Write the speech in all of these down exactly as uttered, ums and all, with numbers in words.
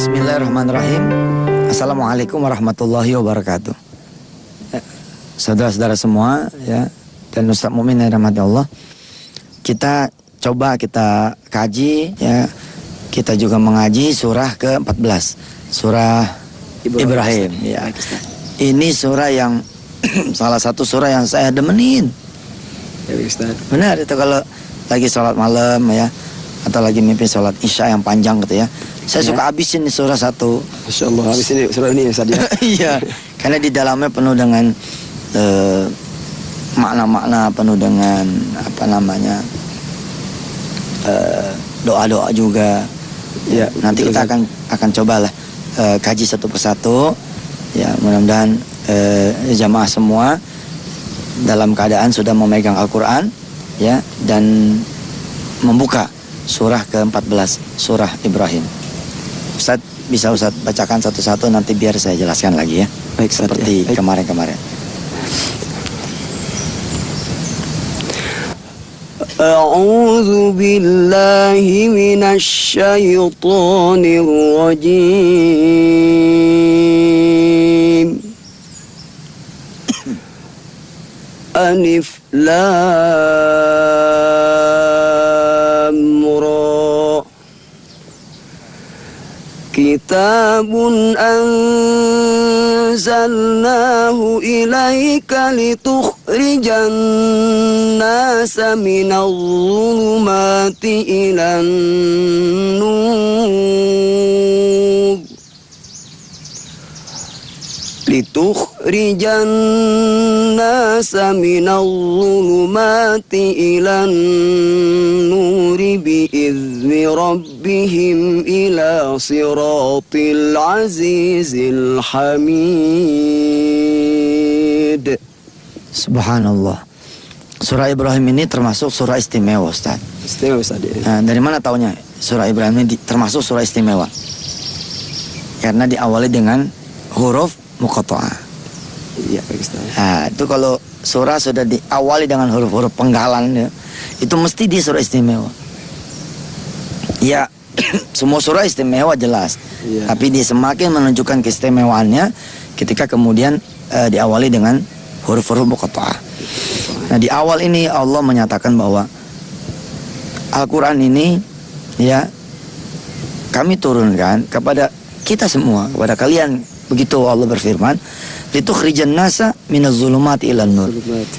Bismillahirrahmanirrahim. Assalamualaikum warahmatullahi wabarakatuh. Saudara-saudara semua ya, dan Ustaz Mumin yang dirahmati Allah, kita coba kita kaji ya, kita juga mengaji surah ke empat belas, surah Ibrahim, Ibrahim ya. Ini surah yang salah satu surah yang saya demenin. Ya, Ustaz. Benar itu kalau lagi sholat malam ya, atau lagi mimpi sholat isya yang panjang gitu ya. Saya ya. suka habisin di surah satu. Masya Allah, habisin surah ini ya Ustaz ya. Iya, karena di dalamnya penuh dengan uh, makna-makna, penuh dengan apa namanya uh, doa-doa juga. Ya, nanti kita akan akan cobalah uh, kaji satu persatu. Ya, mudah-mudahan uh, jamaah semua dalam keadaan sudah memegang Al-Quran ya, dan membuka surah ke empat belas, surah Ibrahim. Ustaz, bisa Ustaz bacakan satu-satu, nanti biar saya jelaskan lagi ya. Baik, seperti ya. kemarin-kemarin. A'udzu billahi minasy syaithanir rajim. Alif Lam Ra. Kitabun anzalnahu ilaika litukhrijan nasa minal zulumati ilan nur litukhrijan nasa minal zulumati ilan nuri biizni rabbihim ila siratil azizil hamid. Subhanallah. Surah Ibrahim ini termasuk surah istimewa, Ustaz. Istimewa, Ustaz. Nah, dari mana taunya surah Ibrahim ini termasuk surah istimewa? Karena diawali dengan huruf muqatta'ah. Iya, Ustaz. Nah, itu kalau surah sudah diawali dengan huruf-huruf penggalan ya, itu mesti di surah istimewa. Ya, semua surah istimewa jelas. Ya. Tapi dia semakin menunjukkan keistimewaannya ketika kemudian uh, diawali dengan huruf-huruf muqatta'ah. Nah, di awal ini Allah menyatakan bahwa Al-Quran ini ya kami turunkan kepada kita semua, kepada kalian. Begitu Allah berfirman, litukhrijan nasa minaz zulumati ilan nur.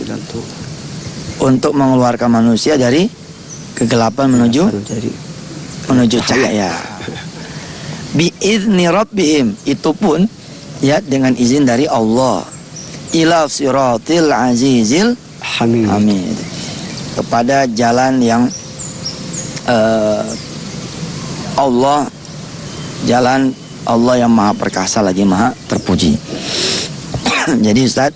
Untuk mengeluarkan manusia dari kegelapan menuju menuju cahaya. Biizni rabbihim, itu pun ya dengan izin dari Allah. Ila siratil azizil hamid. Hamid. Kepada jalan yang uh, Allah, jalan Allah yang maha perkasa lagi maha terpuji. Jadi Ustaz,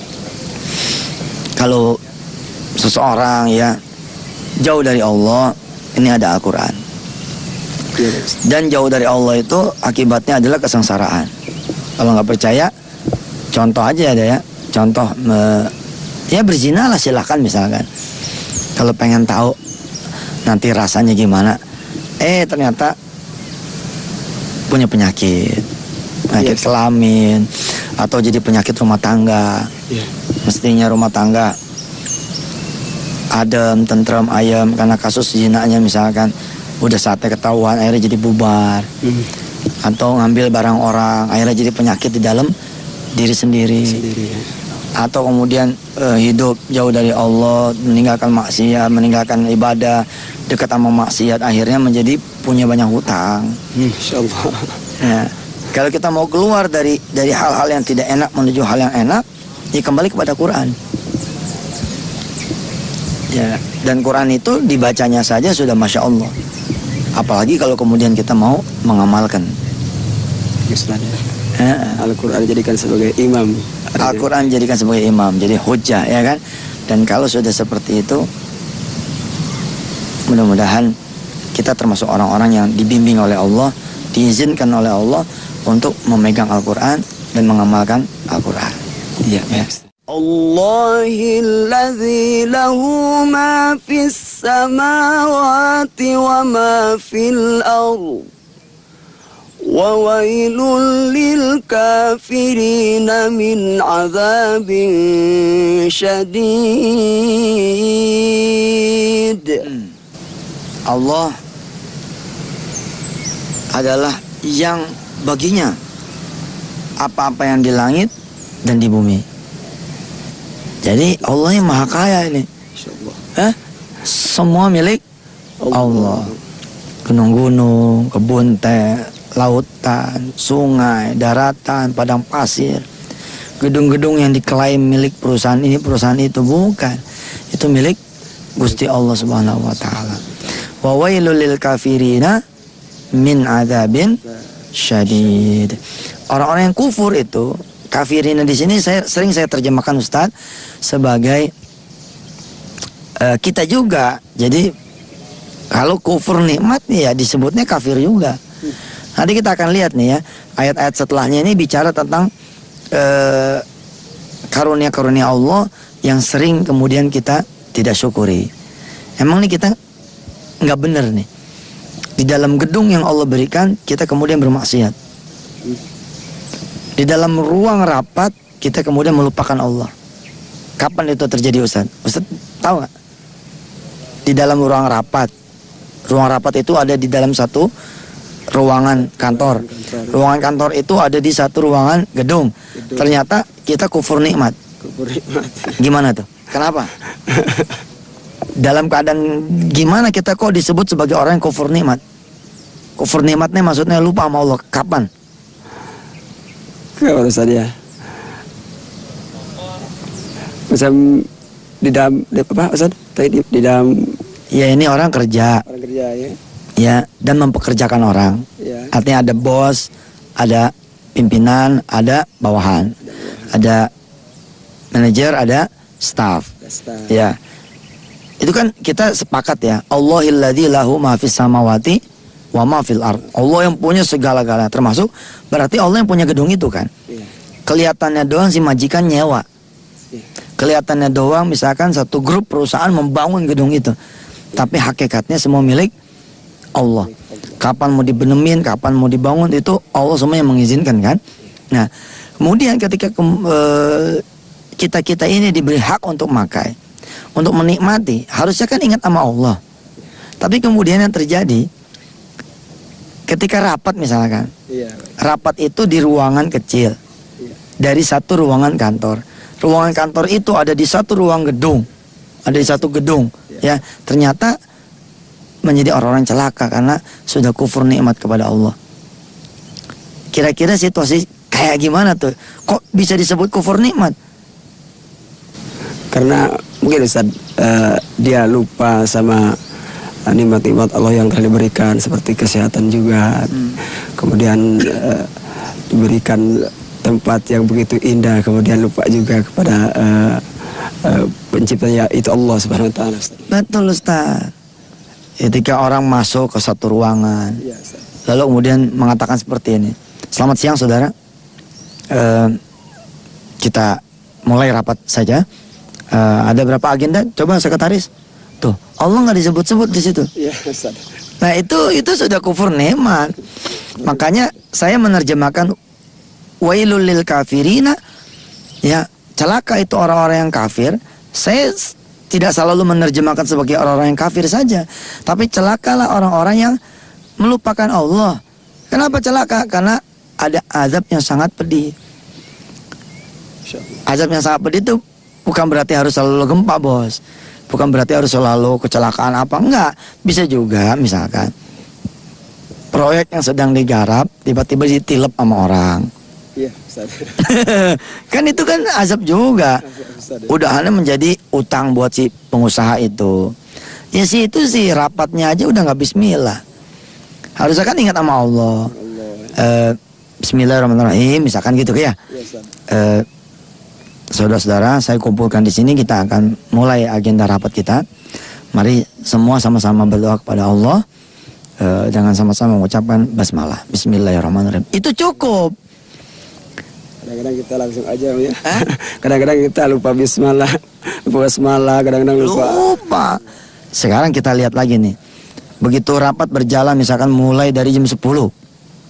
kalau seseorang ya jauh dari Allah, ini ada Al-Quran. Dan jauh dari Allah itu akibatnya adalah kesengsaraan. Kalau nggak percaya, contoh aja ada ya. Contoh me, ya berzina lah silahkan misalkan. Kalau pengen tahu nanti rasanya gimana, eh ternyata punya penyakit, penyakit yes. kelamin, atau jadi penyakit rumah tangga. Yeah. Mestinya rumah tangga adem, tentram, ayam, karena kasus zinanya misalkan udah saatnya ketahuan, akhirnya jadi bubar. Mm. Atau ngambil barang orang, akhirnya jadi penyakit di dalam diri sendiri. sendiri ya. Atau kemudian uh, hidup jauh dari Allah, meninggalkan maksiat, meninggalkan ibadah, dekat sama maksiat, akhirnya menjadi punya banyak hutang. Insya Allah. Ya, kalau kita mau keluar dari dari hal-hal yang tidak enak menuju hal yang enak, ya kembali kepada Quran. Ya, dan Quran itu dibacanya saja sudah masya Allah. Apalagi kalau kemudian kita mau mengamalkan. Ya. Al-Quran jadikan sebagai imam. Al-Quran jadikan sebagai imam, jadi hujjah, ya kan? Dan kalau sudah seperti itu, mudah-mudahan kita termasuk orang-orang yang dibimbing oleh Allah, diizinkan oleh Allah untuk memegang Al-Quran dan mengamalkan Al-Quran. Iya, ya. Allahil ladzi lahu ma fis samawati wa ma fil ardh وويل للكافرين من عذاب شديد. Allah adalah yang baginya apa-apa yang di langit dan di bumi. Jadi Allah yang maha kaya ini. Eh? Semua milik Allah. Gunung-gunung, kebun teh, lautan, sungai, daratan, padang pasir, gedung-gedung yang diklaim milik perusahaan ini, perusahaan itu, bukan. Itu milik Gusti Allah Subhanahu wa taala. Wa wailul lil kafirina min adzabin syadid. Orang-orang yang kufur itu, kafirina di sini saya sering saya terjemahkan Ustaz sebagai uh, kita juga. Jadi kalau kufur nikmat ya disebutnya kafir juga. Nanti kita akan lihat nih ya, ayat-ayat setelahnya ini bicara tentang uh, karunia-karunia Allah yang sering kemudian kita tidak syukuri. Emang nih kita nggak bener nih. Di dalam gedung yang Allah berikan kita kemudian bermaksiat. Di dalam ruang rapat kita kemudian melupakan Allah. Kapan itu terjadi Ustaz? Ustaz tahu nggak? Di dalam ruang rapat. Ruang rapat itu ada di dalam satu ruangan kantor. Ruangan kantor itu ada di satu ruangan gedung. Ternyata kita kufur nikmat. Kufur nikmat. Gimana tuh? Kenapa? Dalam keadaan gimana kita kok disebut sebagai orang yang kufur nikmat? Kufur nikmatnya maksudnya lupa sama Allah. Kapan? Kapan Ustaz ya? Macam di dalam di apa Ustaz? Tadi di, di dalam ya ini orang kerja. Orang kerja ya. Ya, dan mempekerjakan orang. Ya. Artinya ada bos, ada pimpinan, ada bawahan. Ada manajer, ada staff. Staff. Ya. Itu kan kita sepakat ya. Allahilladzi lahu ma fis samawati wa ma fil ard. Allah yang punya segala-galanya, termasuk berarti Allah yang punya gedung itu kan. Ya. Kelihatannya doang si majikan nyewa. Ya. Kelihatannya doang misalkan satu grup perusahaan membangun gedung itu. Tapi hakikatnya semua milik Allah. Kapan mau dibenemin, kapan mau dibangun itu Allah semua yang mengizinkan kan. Nah, kemudian ketika uh, kita-kita ini diberi hak untuk makai, untuk menikmati, harusnya kan ingat sama Allah. Tapi kemudian yang terjadi ketika rapat misalkan, Iya. rapat itu di ruangan kecil, Iya. dari satu ruangan kantor. Ruangan kantor itu ada di satu ruang gedung, ada di satu gedung. Ya, ternyata menjadi orang-orang celaka karena sudah kufur nikmat kepada Allah. Kira-kira situasi kayak gimana tuh? Kok bisa disebut kufur nikmat? Karena mungkin Ustaz uh, dia lupa sama uh, nikmat-nikmat Allah yang telah diberikan seperti kesehatan juga. Hmm. Kemudian uh, diberikan tempat yang begitu indah, kemudian lupa juga kepada uh, uh, penciptanya itu Allah Subhanahu wa taala. Betul Ustaz. Ketika orang masuk ke satu ruangan, Ya, lalu kemudian mengatakan seperti ini. Selamat siang saudara. Uh, kita mulai rapat saja. Uh, ada berapa agenda? Coba sekretaris. Tuh, Allah nggak disebut-sebut di situ. Ya, Ustaz. Nah itu itu sudah kufur nikmat. Makanya saya menerjemahkan wailul lil kafirina. Ya, celaka itu orang-orang yang kafir. Saya tidak selalu menerjemahkan sebagai orang-orang yang kafir saja, tapi celakalah orang-orang yang melupakan Allah. Kenapa celaka? Karena ada azab yang sangat pedih. Azab yang sangat pedih itu bukan berarti harus selalu gempa, bos. Bukan berarti harus selalu kecelakaan apa, enggak. Bisa juga misalkan proyek yang sedang digarap tiba-tiba ditilep sama orang. Iya, Ustaz. Kan itu kan azab juga. Udahannya menjadi utang buat si pengusaha itu. Ya sih itu sih rapatnya aja udah nggak bismillah. Harusnya kan ingat sama Allah. Uh, Bismillahirrahmanirrahim, misalkan gitu ya. Uh, Saudara-saudara, saya kumpulkan di sini, kita akan mulai agenda rapat kita. Mari semua sama-sama berdoa kepada Allah. Uh, jangan sama-sama mengucapkan basmalah. Bismillahirrahmanirrahim. Itu cukup. Kadang-kadang kita langsung aja ya. Kadang-kadang kita lupa bismillah, lupa basmalah, kadang-kadang lupa. Lupa. Sekarang kita lihat lagi nih. Begitu rapat berjalan misalkan mulai dari jam sepuluh.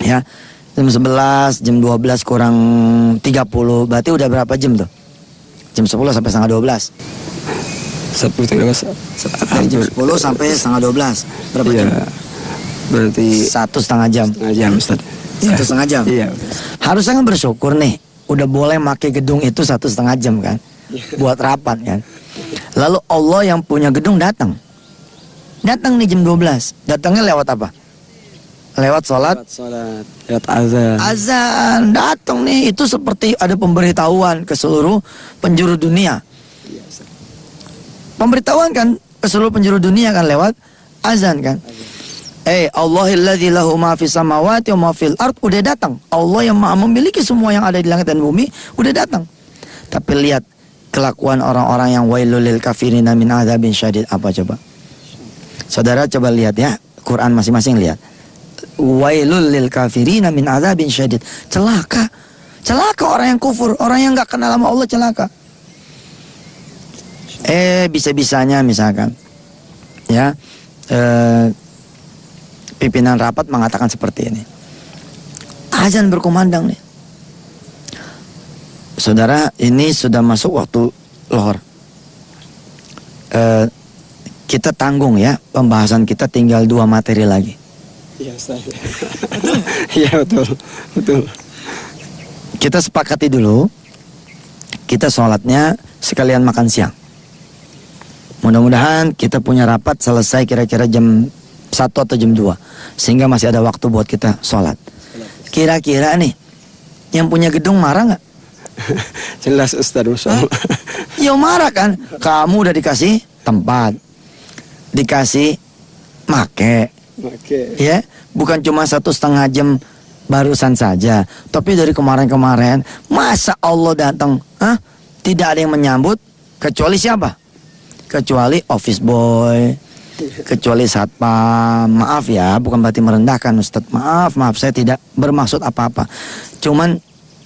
Ya, jam sebelas, jam dua belas kurang tiga puluh, berarti udah berapa jam tuh? Jam sepuluh sampai setengah dua belas. Sepuluh tiga belas. Dari jam sepuluh sampai setengah dua belas. Berapa iya, jam? Berarti Satu setengah jam. setengah jam, Ustaz. Satu setengah jam. Iya. Harusnya kan bersyukur nih, udah boleh pakai gedung itu satu setengah jam kan, buat rapat kan. Lalu Allah yang punya gedung datang, datang nih jam dua belas. Datangnya lewat apa? Lewat sholat. Lewat sholat, lewat azan. Azan datang nih, itu seperti ada pemberitahuan ke seluruh penjuru dunia. Pemberitahuan kan ke seluruh penjuru dunia kan lewat azan kan. Eh, Allahilladzi lahu ma fis samawati wa ma fil ard, udah datang. Allah yang Maha memiliki semua yang ada di langit dan bumi, udah datang. Tapi lihat kelakuan orang-orang yang wailul lil kafirina min adzabin syadid, apa coba? Saudara coba lihat ya, Quran masing-masing lihat. Wailul lil kafirina min adzabin syadid. Celaka. Celaka orang yang kufur, orang yang enggak kenal sama Allah, celaka. Eh, bisa-bisanya misalkan ya, eh, pimpinan rapat mengatakan seperti ini. Azan berkumandang nih. Saudara, ini sudah masuk waktu lohor. Eh, kita tanggung ya, pembahasan kita tinggal dua materi lagi. Iya, Ustaz. Iya, betul. Betul. Kita sepakati dulu, kita sholatnya sekalian makan siang. Mudah-mudahan kita punya rapat selesai kira-kira jam satu atau jam dua, sehingga masih ada waktu buat kita sholat. Kira-kira nih, yang punya gedung marah nggak? Jelas Ustaz, Masya Allah. Ya marah kan, kamu udah dikasih tempat, dikasih make, Oke. ya, bukan cuma satu setengah jam barusan saja, tapi dari kemarin-kemarin, masa Allah datang, hah? Tidak ada yang menyambut, kecuali siapa? Kecuali office boy, kecuali satpam. Maaf ya, bukan berarti merendahkan Ustadz. Maaf, maaf, saya tidak bermaksud apa-apa. Cuman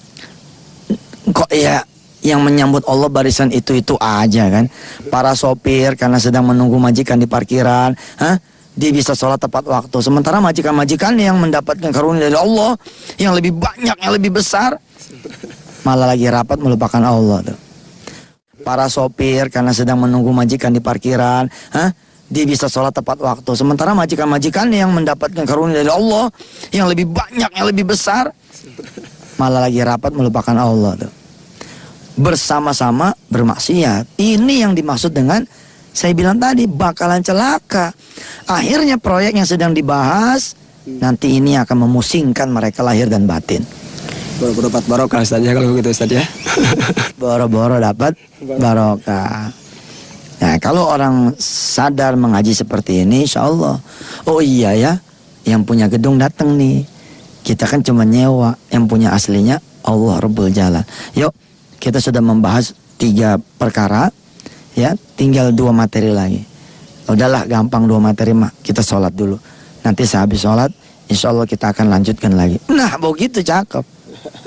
kok ya yang menyambut Allah barisan itu-itu aja kan. Para sopir karena sedang menunggu majikan di parkiran, hah? Dia bisa sholat tepat waktu. Sementara majikan-majikan yang mendapatkan karunia dari Allah yang lebih banyak, yang lebih besar, malah lagi rapat melupakan Allah tuh. Para sopir karena sedang menunggu majikan di parkiran, hah? Dia bisa sholat tepat waktu. Sementara majikan-majikan yang mendapatkan karunia dari Allah yang lebih banyak, yang lebih besar, malah lagi rapat melupakan Allah tuh. Bersama-sama bermaksiat. Ini yang dimaksud dengan saya bilang tadi, bakalan celaka. Akhirnya proyek yang sedang dibahas nanti ini akan memusingkan mereka lahir dan batin. Boro-boro dapat barokah Ustaz ya, kalau begitu Ustaz ya. Boro-boro dapat barokah. Nah, kalau orang sadar mengaji seperti ini, insya Allah, oh iya ya, yang punya gedung datang nih. Kita kan cuma nyewa, yang punya aslinya Allah Rabbul Jalal. Yuk, kita sudah membahas tiga perkara, ya, tinggal dua materi lagi. Udahlah, gampang dua materi mah, kita sholat dulu. Nanti sehabis sholat, insya Allah kita akan lanjutkan lagi. Nah, begitu cakep.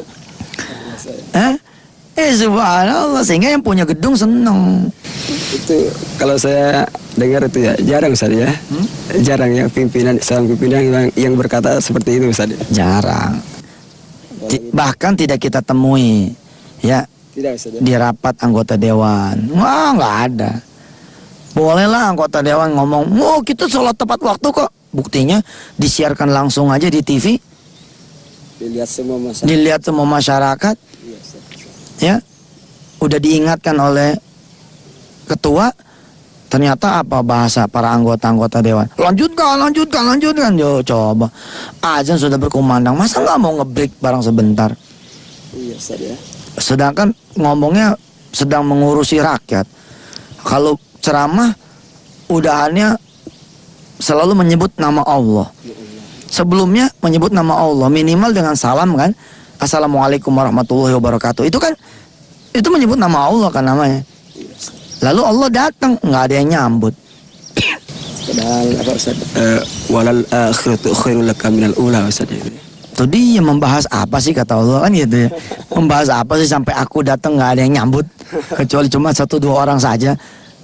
Eh, eh subhanallah, sehingga yang punya gedung seneng. Itu kalau saya dengar itu ya jarang Ustaz ya. Hmm? Jarang yang pimpinan, seorang pimpinan yang, yang berkata seperti itu Ustaz. Jarang. T bahkan tidak kita temui ya. Tidak Ustaz ya? Di rapat anggota dewan. Wah, nggak ada. Bolehlah anggota dewan ngomong, "Oh, kita sholat tepat waktu kok." Buktinya disiarkan langsung aja di T V. Dilihat semua masyarakat. Dilihat semua masyarakat. Iya, Ustaz. Ya. Udah diingatkan oleh ketua, ternyata apa bahasa para anggota-anggota dewan? Lanjutkan, lanjutkan, lanjutkan. Yo, coba. Azan sudah berkumandang, masa nggak mau ngebreak barang sebentar? Iya, Ustaz ya. Sedangkan ngomongnya sedang mengurusi rakyat. Kalau ceramah, udahannya selalu menyebut nama Allah. Sebelumnya menyebut nama Allah, minimal dengan salam kan. Assalamualaikum warahmatullahi wabarakatuh. Itu kan, itu menyebut nama Allah kan namanya. Lalu Allah datang, nggak ada yang nyambut. Padahal apa Ustaz? Uh, walal akhiratu khairul laka minal ula Ustaz. Itu dia membahas apa sih kata Allah kan gitu ya. Membahas apa sih sampai aku datang nggak ada yang nyambut. Kecuali cuma satu dua orang saja.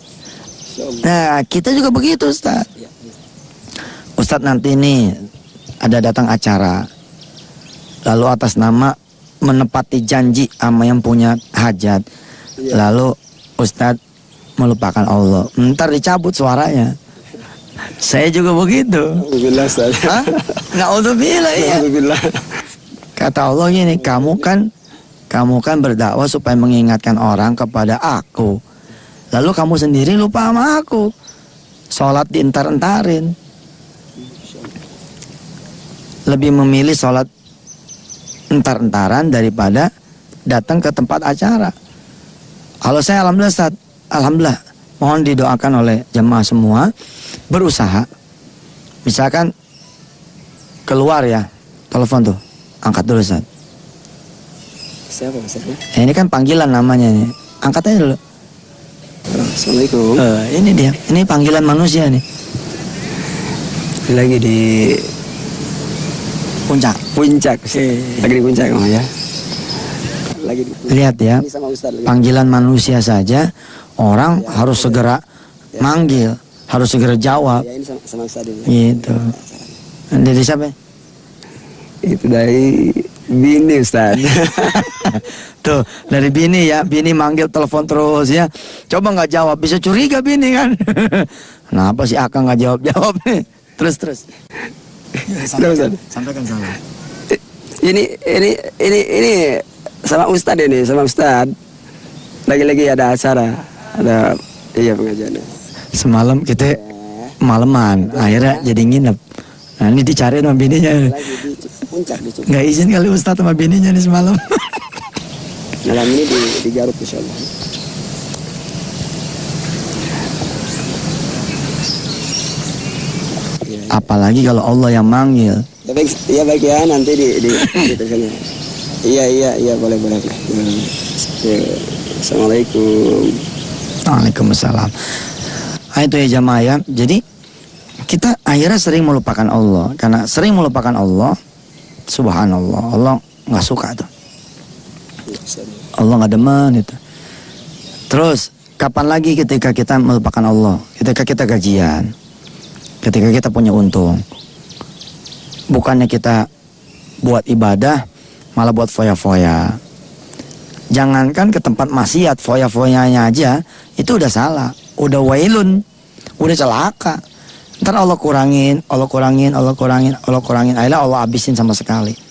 Nah, kita juga begitu Ustaz. Ustaz nanti nih ada datang acara. lalu atas nama menepati janji sama yang punya hajat, Iya. lalu Ustadz melupakan Allah, ntar dicabut suaranya. Saya juga begitu. Alhamdulillah Ustaz. Hah? Na'udzubillah, iya. Alhamdulillah. Kata Allah gini, kamu kan kamu kan berdakwah supaya mengingatkan orang kepada aku, lalu kamu sendiri lupa sama aku, sholat dientar-entarin. Lebih memilih sholat entar-entaran daripada datang ke tempat acara. Kalau saya alhamdulillah Ustaz, alhamdulillah, mohon didoakan oleh jemaah semua, berusaha. Misalkan keluar ya, telepon tuh, angkat dulu Ustaz. Siapa Ustaz? Eh, ini kan panggilan namanya nih, angkat aja dulu. Assalamualaikum. Eh, ini dia, ini panggilan manusia nih. Lagi di Puncak. puncak. Lagi di puncak oh ya. Lagi di puncak. Lihat ya, Ini sama Ustaz lagi. panggilan manusia saja orang harus segera manggil, harus segera jawab. Ya ini sama, sama Ustaz ini. Gitu. Dari siapa? Itu dari bini Ustaz. Tuh, dari bini ya, bini manggil telepon terus ya. Coba nggak jawab, bisa curiga bini kan. Kenapa sih Akang nggak jawab-jawab nih? Terus terus. Sampaikan, sampaikan salam. Ini ini ini ini sama Ustaz ini, sama Ustaz. Lagi-lagi ada acara, ada iya pengajian. Semalam kita maleman, akhirnya jadi nginep. Nah ini dicari sama bininya. Lagi di puncak di Nggak izin kali Ustadz sama bininya nih semalam. Malam ini di, di Garut insyaallah. Apalagi kalau Allah yang manggil. Ya baik, ya baik ya nanti di di, di sana. Iya iya iya boleh boleh. Ya, Assalamualaikum. Waalaikumsalam. Nah, itu ya jamaah ya. Jadi kita akhirnya sering melupakan Allah. Karena sering melupakan Allah, subhanallah, Allah nggak suka tuh. Allah nggak demen itu. Terus kapan lagi ketika kita melupakan Allah? Ketika kita gajian, ketika kita punya untung. Bukannya kita buat ibadah, malah buat foya-foya. Jangankan ke tempat maksiat, foya-foyanya aja itu udah salah, udah wailun, udah celaka. Ntar Allah kurangin, Allah kurangin, Allah kurangin, Allah kurangin, akhirnya Allah habisin sama sekali.